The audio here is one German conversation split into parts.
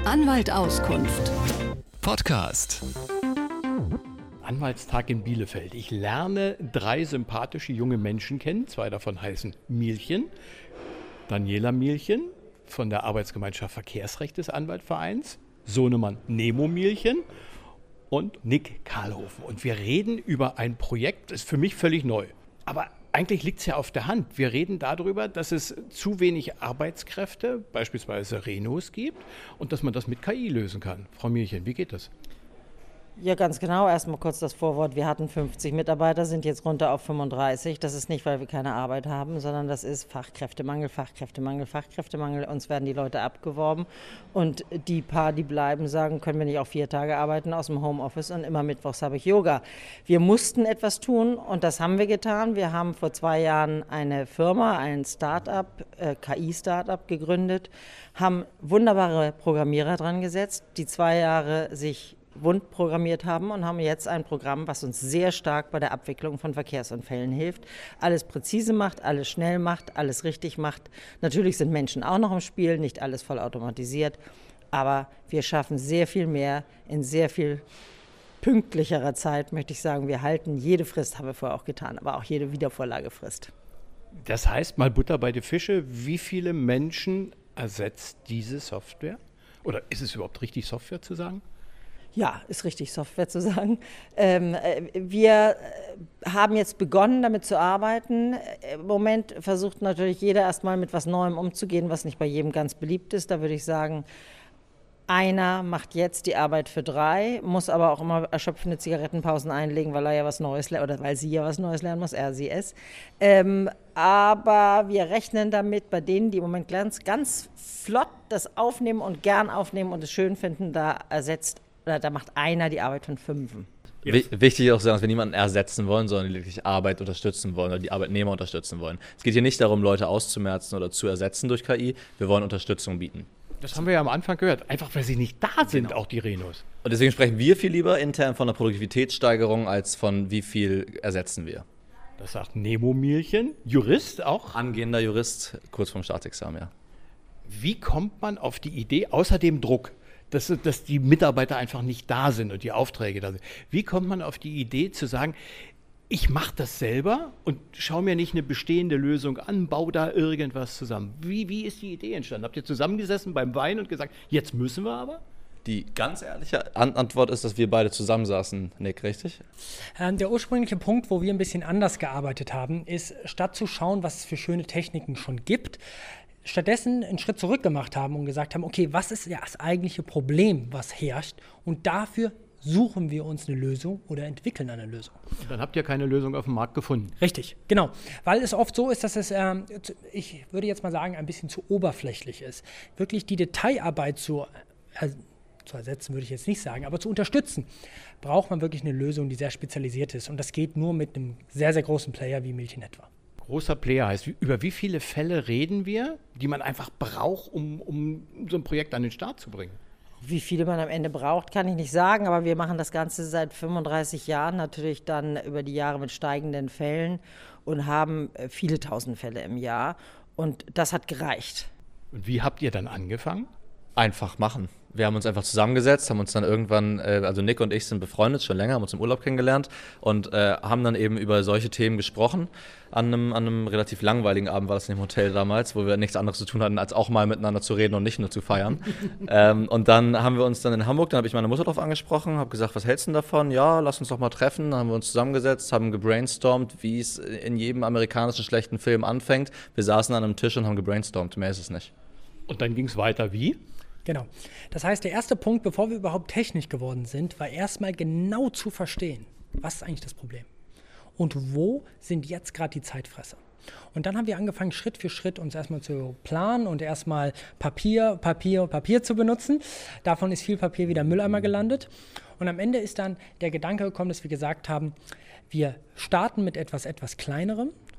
Anwalt Auskunft. Podcast. Anwaltstag in Bielefeld. Ich lerne 3 sympathische junge Menschen kennen. 2 davon heißen Mielchen. Daniela Mielchen von der Arbeitsgemeinschaft Verkehrsrecht des Anwaltvereins. Sohnemann Nemo Mielchen und Nick Karlhofen. Und wir reden über ein Projekt, das ist für mich völlig neu. Aber eigentlich liegt es ja auf der Hand. Wir reden darüber, dass es zu wenig Arbeitskräfte, beispielsweise Renos, gibt und dass man das mit KI lösen kann. Frau Mielchen, wie geht das? Ja, ganz genau. Erstmal kurz das Vorwort. Wir hatten 50 Mitarbeiter, sind jetzt runter auf 35. Das ist nicht, weil wir keine Arbeit haben, sondern das ist Fachkräftemangel. Uns werden die Leute abgeworben. Und die paar, die bleiben, sagen, können wir nicht auch 4 Tage arbeiten aus dem Homeoffice und immer mittwochs habe ich Yoga. Wir mussten etwas tun und das haben wir getan. Wir haben vor 2 Jahren eine Firma, ein Start-up, KI-Start-up gegründet, haben wunderbare Programmierer dran gesetzt, die 2 Jahre sich wund programmiert haben und haben jetzt ein Programm, was uns sehr stark bei der Abwicklung von Verkehrsunfällen hilft. Alles präzise macht, alles schnell macht, alles richtig macht. Natürlich sind Menschen auch noch im Spiel, nicht alles vollautomatisiert, aber wir schaffen sehr viel mehr in sehr viel pünktlicherer Zeit, möchte ich sagen. Wir halten jede Frist, haben wir vorher auch getan, aber auch jede Wiedervorlagefrist. Das heißt, mal Butter bei die Fische, wie viele Menschen ersetzt diese Software? Oder ist es überhaupt richtig, Software zu sagen? Ja, ist richtig, Software zu sagen. Wir haben jetzt begonnen, damit zu arbeiten. Im Moment versucht natürlich jeder erstmal mit was Neuem umzugehen, was nicht bei jedem ganz beliebt ist. Da würde ich sagen, einer macht jetzt die Arbeit für 3, muss aber auch immer erschöpfende Zigarettenpausen einlegen, weil er ja was Neues lernt oder weil sie ja was Neues lernen muss, sie es. Aber wir rechnen damit, bei denen, die im Moment ganz flott das aufnehmen und gern aufnehmen und es schön finden, da macht einer die Arbeit von 5. Wichtig ist auch zu sagen, dass wir niemanden ersetzen wollen, sondern wirklich Arbeit unterstützen wollen oder die Arbeitnehmer unterstützen wollen. Es geht hier nicht darum, Leute auszumerzen oder zu ersetzen durch KI. Wir wollen Unterstützung bieten. Das haben wir ja am Anfang gehört. Einfach, weil sie nicht da sind, auch die Renos. Und deswegen sprechen wir viel lieber intern von einer Produktivitätssteigerung als von wie viel ersetzen wir. Das sagt Nemo Mielchen, Jurist auch. Angehender Jurist, kurz vorm Staatsexamen, ja. Wie kommt man auf die Idee, außer dem Druck, dass die Mitarbeiter einfach nicht da sind und die Aufträge da sind? Wie kommt man auf die Idee zu sagen, ich mache das selber und schaue mir nicht eine bestehende Lösung an, baue da irgendwas zusammen? Wie ist die Idee entstanden? Habt ihr zusammengesessen beim Wein und gesagt, jetzt müssen wir aber? Die ganz ehrliche Antwort ist, dass wir beide zusammensaßen, Nick, richtig? Der ursprüngliche Punkt, wo wir ein bisschen anders gearbeitet haben, ist, statt zu schauen, was es für schöne Techniken schon gibt, stattdessen einen Schritt zurück gemacht haben und gesagt haben, okay, was ist ja das eigentliche Problem, was herrscht? Und dafür suchen wir uns eine Lösung oder entwickeln eine Lösung. Und dann habt ihr keine Lösung auf dem Markt gefunden. Richtig, genau. Weil es oft so ist, dass es, ich würde jetzt mal sagen, ein bisschen zu oberflächlich ist. Wirklich die Detailarbeit zu ersetzen, würde ich jetzt nicht sagen, aber zu unterstützen, braucht man wirklich eine Lösung, die sehr spezialisiert ist. Und das geht nur mit einem sehr, sehr großen Player wie Mielchen etwa. Großer Player heißt, über wie viele Fälle reden wir, die man einfach braucht, um so ein Projekt an den Start zu bringen? Wie viele man am Ende braucht, kann ich nicht sagen, aber wir machen das Ganze seit 35 Jahren, natürlich dann über die Jahre mit steigenden Fällen und haben viele tausend Fälle im Jahr und das hat gereicht. Und wie habt ihr dann angefangen? Einfach machen. Wir haben uns einfach zusammengesetzt, haben uns dann irgendwann, also Nick und ich sind befreundet, schon länger, haben uns im Urlaub kennengelernt und haben dann eben über solche Themen gesprochen. An einem relativ langweiligen Abend war das in dem Hotel damals, wo wir nichts anderes zu tun hatten, als auch mal miteinander zu reden und nicht nur zu feiern. Und dann haben wir uns dann in Hamburg, dann habe ich meine Mutter drauf angesprochen, habe gesagt, was hältst du denn davon? Ja, lass uns doch mal treffen. Dann haben wir uns zusammengesetzt, haben gebrainstormt, wie es in jedem amerikanischen schlechten Film anfängt. Wir saßen an einem Tisch und haben gebrainstormt, mehr ist es nicht. Und dann ging es weiter wie? Genau. Das heißt, der erste Punkt, bevor wir überhaupt technisch geworden sind, war erstmal genau zu verstehen, was ist eigentlich das Problem und wo sind jetzt gerade die Zeitfresser. Und dann haben wir angefangen, Schritt für Schritt uns erstmal zu planen und erstmal Papier zu benutzen. Davon ist viel Papier wieder im Mülleimer gelandet. Und am Ende ist dann der Gedanke gekommen, dass wir gesagt haben, wir starten mit etwas Kleinerem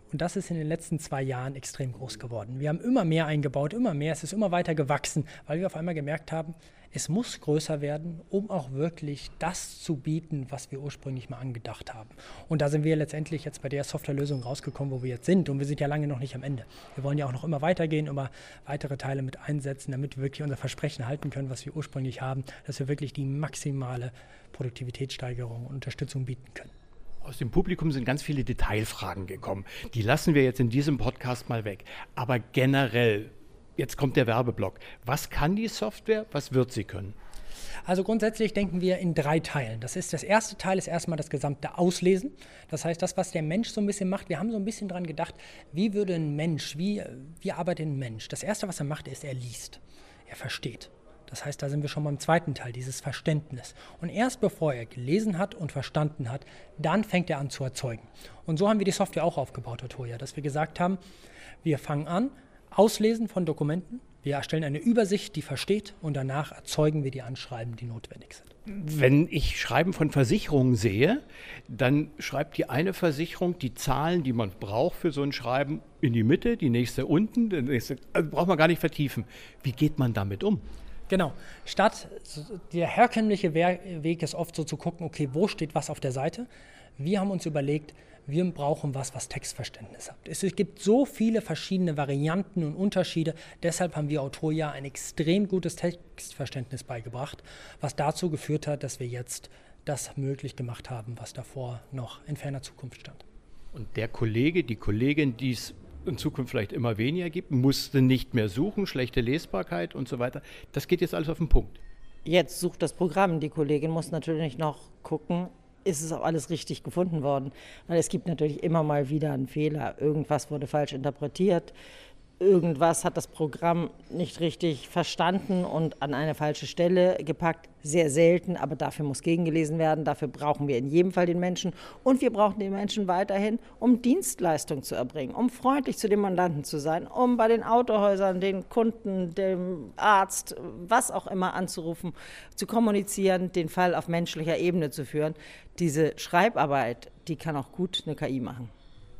Und das ist in den letzten 2 Jahren extrem groß geworden. Wir haben immer mehr eingebaut, immer mehr. Es ist immer weiter gewachsen, weil wir auf einmal gemerkt haben, es muss größer werden, um auch wirklich das zu bieten, was wir ursprünglich mal angedacht haben. Und da sind wir letztendlich jetzt bei der Softwarelösung rausgekommen, wo wir jetzt sind. Und wir sind ja lange noch nicht am Ende. Wir wollen ja auch noch immer weitergehen, immer weitere Teile mit einsetzen, damit wir wirklich unser Versprechen halten können, was wir ursprünglich haben, dass wir wirklich die maximale Produktivitätssteigerung und Unterstützung bieten können. Aus dem Publikum sind ganz viele Detailfragen gekommen. Die lassen wir jetzt in diesem Podcast mal weg. Aber generell, jetzt kommt der Werbeblock. Was kann die Software? Was wird sie können? Also grundsätzlich denken wir in 3 Teilen. Das erste Teil ist erstmal das gesamte Auslesen. Das heißt, das, was der Mensch so ein bisschen macht, wir haben so ein bisschen dran gedacht, wie würde ein Mensch, wie arbeitet ein Mensch? Das Erste, was er macht, ist, er liest. Er versteht. Das heißt, da sind wir schon beim zweiten Teil, dieses Verständnis. Und erst bevor er gelesen hat und verstanden hat, dann fängt er an zu erzeugen. Und so haben wir die Software auch aufgebaut, Otoya, dass wir gesagt haben, wir fangen an, Auslesen von Dokumenten, wir erstellen eine Übersicht, die versteht, und danach erzeugen wir die Anschreiben, die notwendig sind. Wenn ich Schreiben von Versicherungen sehe, dann schreibt die eine Versicherung die Zahlen, die man braucht für so ein Schreiben, in die Mitte, die nächste unten, die nächste, also braucht man gar nicht vertiefen. Wie geht man damit um? Genau. Statt der herkömmliche Weg ist oft so zu gucken, okay, wo steht was auf der Seite? Wir haben uns überlegt, wir brauchen was Textverständnis hat. Es gibt so viele verschiedene Varianten und Unterschiede, deshalb haben wir Otoya ein extrem gutes Textverständnis beigebracht, was dazu geführt hat, dass wir jetzt das möglich gemacht haben, was davor noch in ferner Zukunft stand. Und der Kollege, die Kollegin, die es in Zukunft vielleicht immer weniger gibt, musste nicht mehr suchen, schlechte Lesbarkeit und so weiter. Das geht jetzt alles auf den Punkt. Jetzt sucht das Programm. Die Kollegin muss natürlich noch gucken, ist es auch alles richtig gefunden worden. Weil es gibt natürlich immer mal wieder einen Fehler. Irgendwas wurde falsch interpretiert. Irgendwas hat das Programm nicht richtig verstanden und an eine falsche Stelle gepackt. Sehr selten, aber dafür muss gegengelesen werden. Dafür brauchen wir in jedem Fall den Menschen. Und wir brauchen den Menschen weiterhin, um Dienstleistung zu erbringen, um freundlich zu den Mandanten zu sein, um bei den Autohäusern, den Kunden, dem Arzt, was auch immer anzurufen, zu kommunizieren, den Fall auf menschlicher Ebene zu führen. Diese Schreibarbeit, die kann auch gut eine KI machen.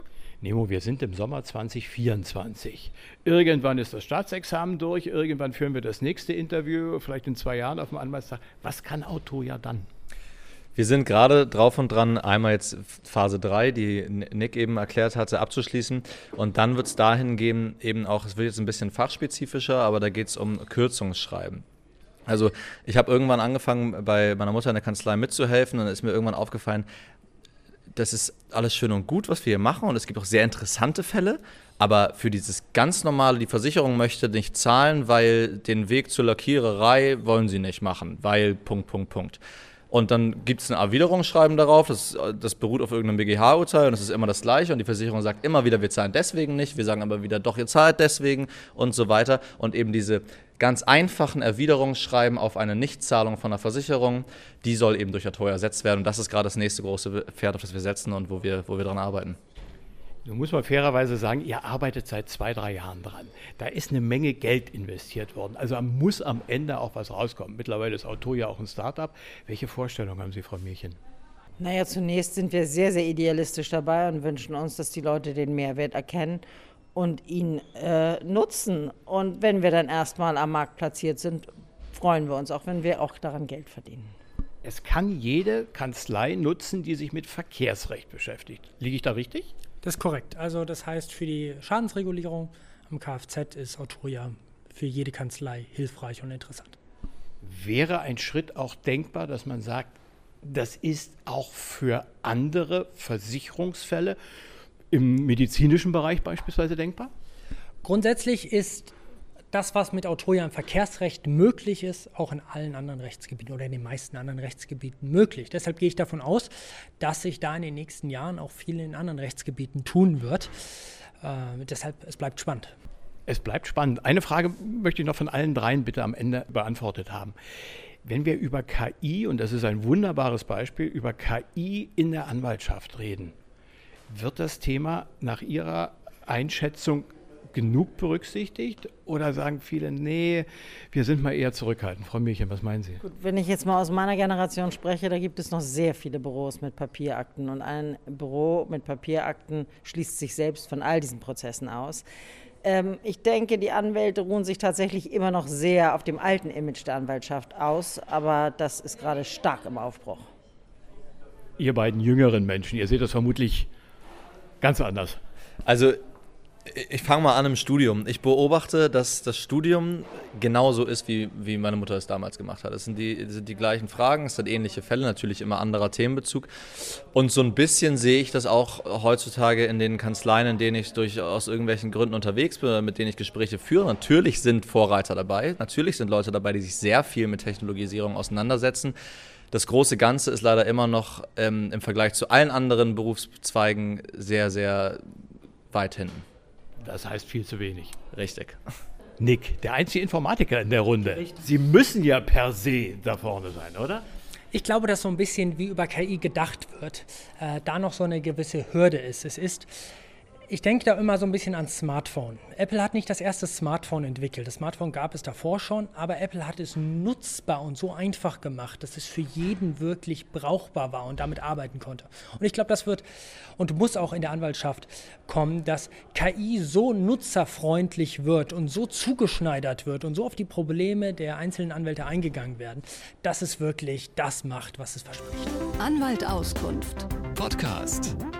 Nemo, wir sind im Sommer 2024. Irgendwann ist das Staatsexamen durch, irgendwann führen wir das nächste Interview, vielleicht in 2 Jahren auf dem Anwaltstag. Was kann Otoya dann? Wir sind gerade drauf und dran, einmal jetzt Phase 3, die Nick eben erklärt hatte, abzuschließen. Und dann wird es dahin gehen, eben auch, es wird jetzt ein bisschen fachspezifischer, aber da geht es um Kürzungsschreiben. Also ich habe irgendwann angefangen, bei meiner Mutter in der Kanzlei mitzuhelfen, und dann ist mir irgendwann aufgefallen, das ist alles schön und gut, was wir hier machen, und es gibt auch sehr interessante Fälle, aber für dieses ganz normale, die Versicherung möchte nicht zahlen, weil den Weg zur Lackiererei wollen sie nicht machen, weil ... Und dann gibt es ein Erwiderungsschreiben darauf, das beruht auf irgendeinem BGH-Urteil, und das ist immer das Gleiche, und die Versicherung sagt immer wieder, wir zahlen deswegen nicht, wir sagen aber wieder, doch, ihr zahlt deswegen und so weiter. Und eben diese ganz einfachen Erwiderungsschreiben auf eine Nichtzahlung von der Versicherung, die soll eben durch Otoya ersetzt werden, und das ist gerade das nächste große Pferd, auf das wir setzen und wo wir dran arbeiten. Nun muss man fairerweise sagen, ihr arbeitet seit 2-3 Jahren dran. Da ist eine Menge Geld investiert worden. Also muss am Ende auch was rauskommen. Mittlerweile ist Otoya auch ein Start-up. Welche Vorstellungen haben Sie, Frau Mielchen? Naja, zunächst sind wir sehr, sehr idealistisch dabei und wünschen uns, dass die Leute den Mehrwert erkennen und ihn nutzen. Und wenn wir dann erstmal am Markt platziert sind, freuen wir uns, auch wenn wir auch daran Geld verdienen. Es kann jede Kanzlei nutzen, die sich mit Verkehrsrecht beschäftigt. Liege ich da richtig? Das ist korrekt. Also das heißt, für die Schadensregulierung am Kfz ist Otoya für jede Kanzlei hilfreich und interessant. Wäre ein Schritt auch denkbar, dass man sagt, das ist auch für andere Versicherungsfälle im medizinischen Bereich beispielsweise denkbar? Grundsätzlich ist das, was mit Otoya im Verkehrsrecht möglich ist, auch in allen anderen Rechtsgebieten oder in den meisten anderen Rechtsgebieten möglich. Deshalb gehe ich davon aus, dass sich da in den nächsten Jahren auch viel in anderen Rechtsgebieten tun wird. Deshalb, es bleibt spannend. Es bleibt spannend. Eine Frage möchte ich noch von allen dreien bitte am Ende beantwortet haben. Wenn wir über KI, und das ist ein wunderbares Beispiel, über KI in der Anwaltschaft reden, wird das Thema nach Ihrer Einschätzung genug berücksichtigt oder sagen viele, nee, wir sind mal eher zurückhaltend? Frau Milchen, was meinen Sie? Gut, wenn ich jetzt mal aus meiner Generation spreche, da gibt es noch sehr viele Büros mit Papierakten und ein Büro mit Papierakten schließt sich selbst von all diesen Prozessen aus. Ich denke, die Anwälte ruhen sich tatsächlich immer noch sehr auf dem alten Image der Anwaltschaft aus, aber das ist gerade stark im Aufbruch. Ihr beiden jüngeren Menschen, ihr seht das vermutlich ganz anders. Also ich fange mal an im Studium. Ich beobachte, dass das Studium genauso ist, wie meine Mutter es damals gemacht hat. Es sind die gleichen Fragen, es sind ähnliche Fälle, natürlich immer anderer Themenbezug. Und so ein bisschen sehe ich das auch heutzutage in den Kanzleien, in denen ich aus irgendwelchen Gründen unterwegs bin oder mit denen ich Gespräche führe. Natürlich sind Vorreiter dabei, natürlich sind Leute dabei, die sich sehr viel mit Technologisierung auseinandersetzen. Das große Ganze ist leider immer noch im Vergleich zu allen anderen Berufszweigen sehr, sehr weit hinten. Das heißt viel zu wenig. Richtig. Nick, der einzige Informatiker in der Runde. Richtig. Sie müssen ja per se da vorne sein, oder? Ich glaube, dass so ein bisschen wie über KI gedacht wird, da noch so eine gewisse Hürde ist. Ich denke da immer so ein bisschen ans Smartphone. Apple hat nicht das erste Smartphone entwickelt. Das Smartphone gab es davor schon, aber Apple hat es nutzbar und so einfach gemacht, dass es für jeden wirklich brauchbar war und damit arbeiten konnte. Und ich glaube, das wird und muss auch in der Anwaltschaft kommen, dass KI so nutzerfreundlich wird und so zugeschneidert wird und so auf die Probleme der einzelnen Anwälte eingegangen werden, dass es wirklich das macht, was es verspricht. Anwalt Auskunft. Podcast.